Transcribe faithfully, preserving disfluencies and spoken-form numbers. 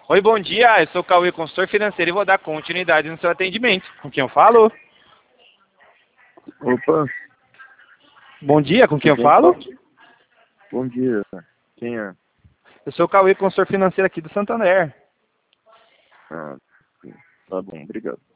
Oi, bom dia. Eu sou o Cauê, consultor financeiro, e vou dar continuidade no seu atendimento. Com quem eu falo? Opa, Bom dia, com quem eu quem falo? fala? Bom dia. Quem é? Eu sou o Cauê, consultor financeiro aqui do Santander. Ah, tá bom, obrigado.